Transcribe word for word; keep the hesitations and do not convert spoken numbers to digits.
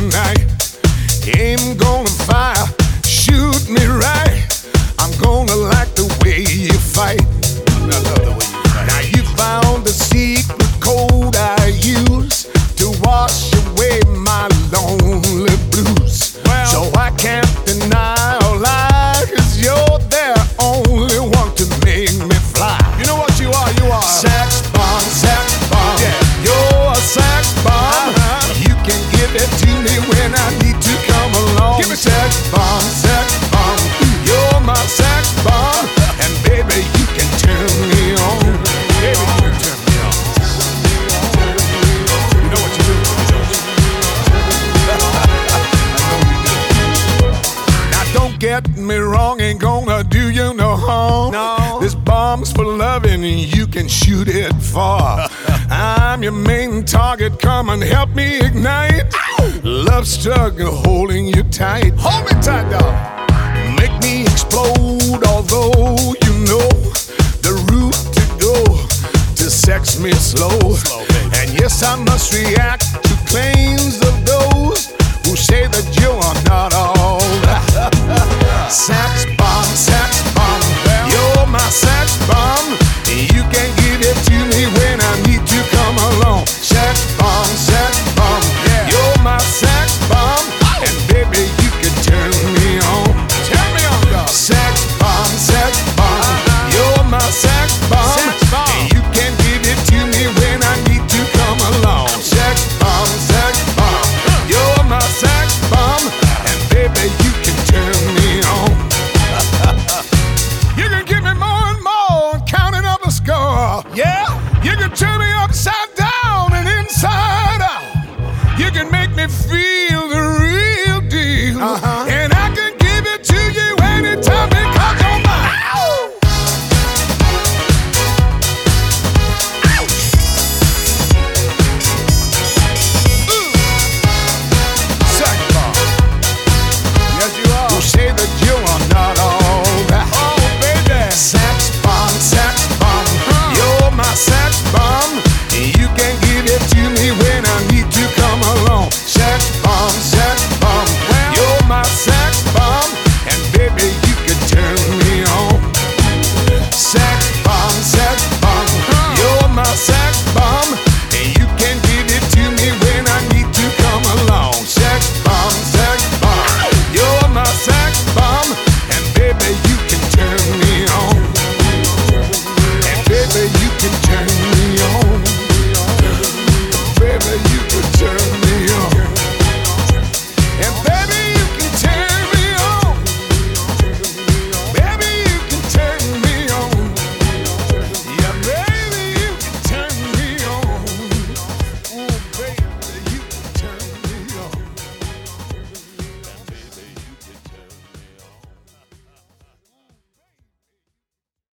tonight. Aim gonna fire, shoot me right. I'm gonna like the way you fight. I love the way you fight. Now you found the secret code I use to wash away my lonely blues. Well, so I can't deny or lie, 'cause you're the only one to make me fly. you know what you are? You are. Sex bomb, sex bomb. Yeah. You're a sex bomb. Uh-huh. You can give it to me when I need to come along. Give me sex bomb, sex bomb. You're my sex bomb. And baby, you can turn me on. Baby, you can turn me on. You know what you do. Now don't get me wrong, ain't gonna do you no harm. No. This bomb's for loving and you can shoot it far. I'm your main target, come and help me ignite. Love struggle holding you tight. Hold me tight, dog. Make me explode, although you know the route to go to sex me slow. Slow, baby. And yes, I must react to claims the